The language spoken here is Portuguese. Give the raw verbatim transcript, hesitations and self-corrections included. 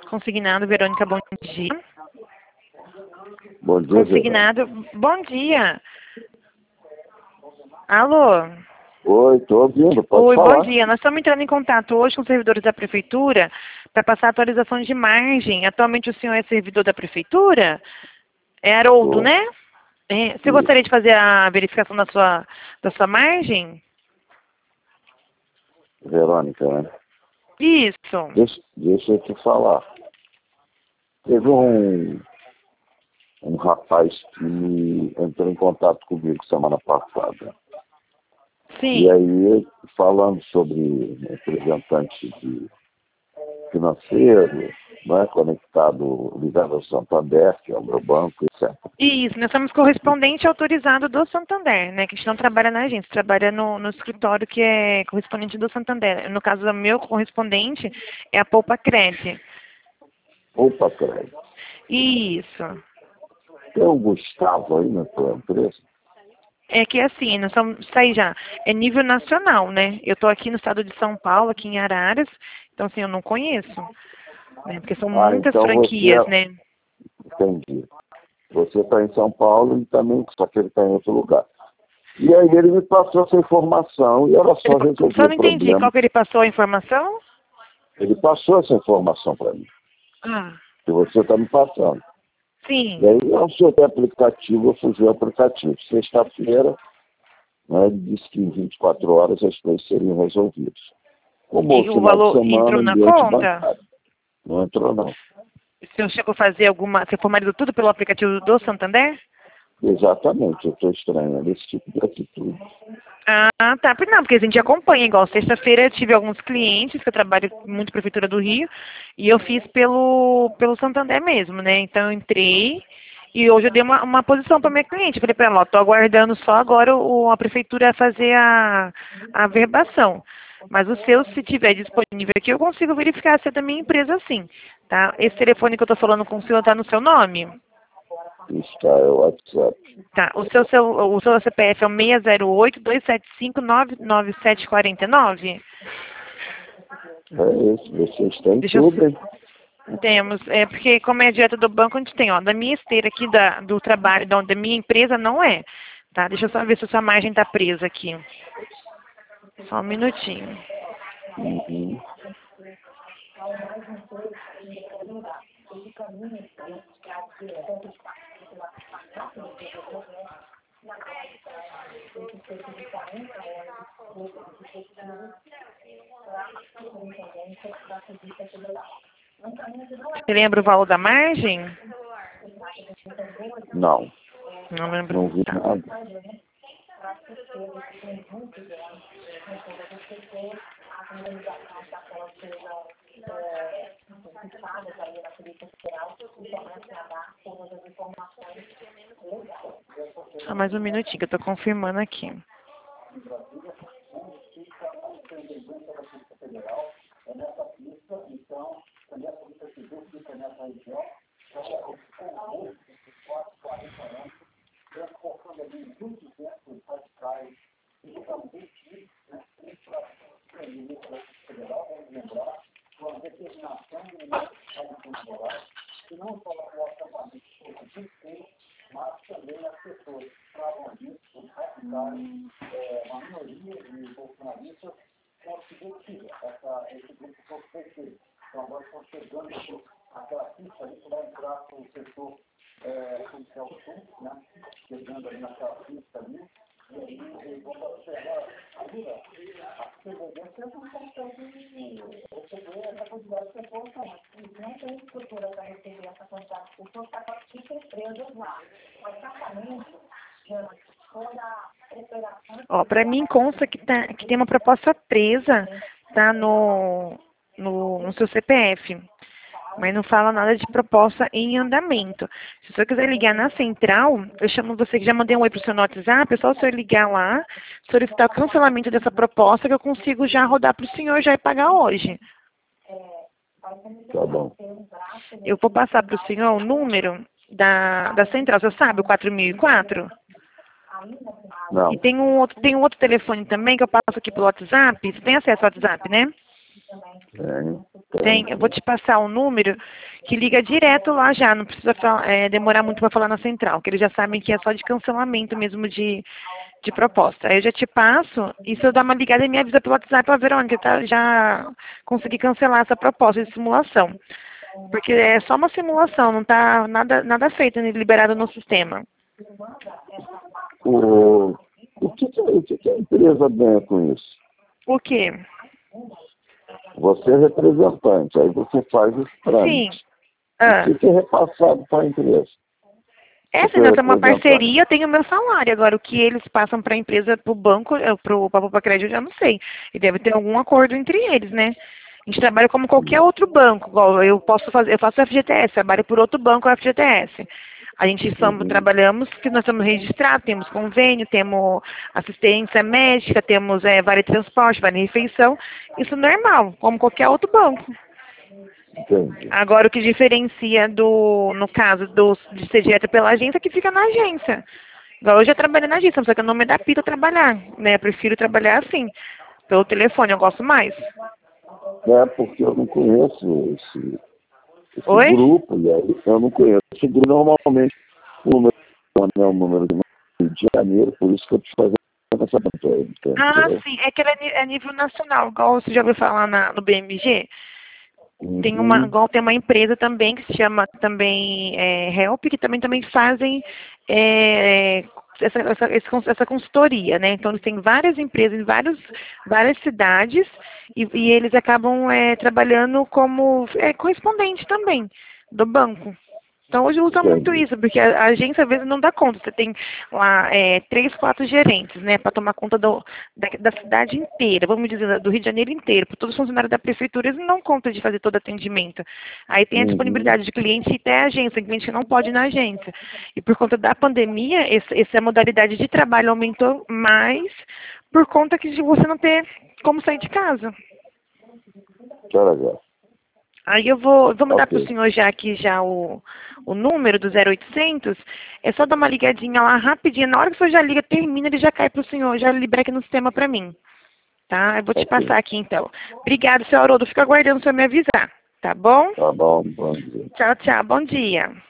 Consignado, Verônica, bom dia. Bom dia, Consignado, bom dia. Alô? Oi, estou ouvindo, pode Oi, falar. bom dia. Nós estamos entrando em contato hoje com os servidores da Prefeitura para passar atualização de margem. Atualmente o senhor é servidor da Prefeitura? É Haroldo, Tô. né? É, você Isso. gostaria de fazer a verificação da sua, da sua margem? Verônica, né? Isso. Deixa, deixa eu te falar. Teve um, um rapaz que me entrou em contato comigo semana passada. Sim. E aí, falando sobre representante de financeiro, né, conectado, ligado ao Santander, que é o meu banco, etcétera. Isso, nós somos correspondente autorizado do Santander, né? Que a gente não trabalha na agência, trabalha no, no escritório que é correspondente do Santander. No caso, o meu correspondente é a Poupa Cred. Opa, crédito. Isso. Tem o Gustavo aí na tua empresa? É que assim, nós somos, isso aí já, é nível nacional, né? Eu estou aqui no estado de São Paulo, aqui em Araras, então assim, eu não conheço, né? Porque são Ah, muitas então franquias, você... né? Entendi. Você está em São Paulo e também, só que ele está em outro lugar. E aí ele me passou essa informação e era só Ele, resolver só o não entendi, problema. qual que ele passou a informação? Ele passou essa informação para mim, Ah, que você está me passando. sim. E aí eu sou do aplicativo, eu fui ver o aplicativo. Sexta-feira, né, ele disse que em vinte e quatro horas as coisas seriam resolvidas. Como o E o final de valor semana, entrou na ambiente conta? bancário. Não entrou, não. O senhor chegou a fazer alguma, você formalizou tudo pelo aplicativo do Santander? Exatamente, eu estou estranhando esse tipo de atitude. Ah, tá. Não, porque a gente acompanha, igual sexta-feira eu tive alguns clientes, que eu trabalho muito na Prefeitura do Rio, e eu fiz pelo, pelo Santander mesmo, né? Então eu entrei e hoje eu dei uma, uma posição para minha cliente. Eu falei para ela, ó, tô aguardando só agora o, a Prefeitura fazer a, a verbação. Mas o seu, se tiver disponível aqui, eu consigo verificar se é da minha empresa sim, tá? Esse telefone que eu tô falando com o senhor tá no seu nome? Está, é o WhatsApp. Tá, o seu, seu, o seu C P F é o seis zero oito, dois sete cinco, nove nove sete quatro nove? É isso, vocês têm Deixa tudo, hein? eu... Temos, é porque como é direto do banco, a gente tem, ó, da minha esteira aqui, da, do trabalho, da, da minha empresa, não é. Tá, deixa eu só ver se a sua margem tá presa aqui. Só um minutinho. Uhum. Você lembra o valor da margem? Não, Não lembro. não vi Tá. nada. Só mais um minutinho que eu tô confirmando aqui. Ó, para mim consta que, tá, que tem uma proposta presa, tá, no, no, no seu C P F. Mas não fala nada de proposta em andamento. Se o senhor quiser ligar na central, eu chamo você, que já mandei um oi pro seu no WhatsApp, é só o senhor ligar lá, solicitar o cancelamento dessa proposta, que eu consigo já rodar pro senhor já e pagar hoje. Tá bom. Eu vou passar pro senhor o número da, da central, você sabe, o quatro mil e quatro? Não, E tem um, outro, tem um outro telefone também que eu passo aqui pelo WhatsApp. Você tem acesso ao WhatsApp, né? tem. Tem, eu vou te passar um número que liga direto lá já, não precisa falar- é, demorar muito para falar na central, que eles já sabem que é só de cancelamento mesmo de, de proposta. Aí eu já te passo, e se eu dar uma ligada, me avisa pelo WhatsApp, ó, Verônica, tá, já consegui cancelar essa proposta de simulação. Porque é só uma simulação, não está nada, nada feito, né, liberado no sistema. O, o, que, que, o que, que a empresa ganha com isso? O quê? Você é representante, aí você faz os Sim. trâmites. Ah. O que, que é repassado para a empresa? É, se Você nós temos uma representante. parceria, eu tenho o meu salário. Agora, o que eles passam para a empresa, para o banco, para o Poupa Crédito, eu já não sei. E deve ter algum acordo entre eles, né? A gente trabalha como qualquer outro banco. Igual eu posso fazer, eu faço F G T S, trabalho por outro banco, F G T S. A gente somos, Uhum. trabalhamos, que nós estamos registrados, temos convênio, temos assistência médica, temos é, vale transporte, vale refeição. Isso é normal, como qualquer outro banco. Entendi. Agora, o que diferencia do, no caso do, de ser direto pela agência, é que fica na agência. Igual eu já trabalhei na agência, só que eu não me adapto a trabalhar, né? Eu prefiro trabalhar assim, pelo telefone, eu gosto mais. É porque eu não conheço esse, esse Oi? grupo, e aí eu não conheço esse grupo. Normalmente, o número é o número de Rio de Janeiro, por isso que eu te fazendo essa pergunta. Ah, sim, é que ele é ni- é nível nacional, igual você já ouviu falar na, no B M G. Tem uma, Uhum. igual tem uma empresa também que se chama também é, Help, que também, também fazem é, essa, essa, esse- essa consultoria, né? Então eles têm várias empresas em vários, várias cidades e, e eles acabam é, trabalhando como é, correspondente também do banco. Então hoje usa muito Entendi. isso, porque a, a agência às vezes não dá conta. Você tem lá é, três, quatro gerentes, né, para tomar conta do, da, da cidade inteira, vamos dizer, do Rio de Janeiro inteiro, para todos os funcionários da prefeitura, eles não dão conta de fazer todo atendimento. Aí tem a Uhum. disponibilidade de cliente e até a agência, cliente que não pode ir na agência. E por conta da pandemia, esse, essa modalidade de trabalho aumentou mais por conta que de você não ter como sair de casa. Que legal. Aí eu vou, vou mandar para o Ok. senhor já aqui já o, o número do zero oitocentos. É só dar uma ligadinha lá rapidinho. Na hora que o senhor já liga, termina, ele já cai para o senhor, já libera aqui no sistema para mim. Tá? Eu vou te Ok. passar aqui então. Obrigado, senhor Haroldo. Fico aguardando o senhor me avisar. Tá bom? Tá bom, bom dia. Tchau, tchau. Bom dia.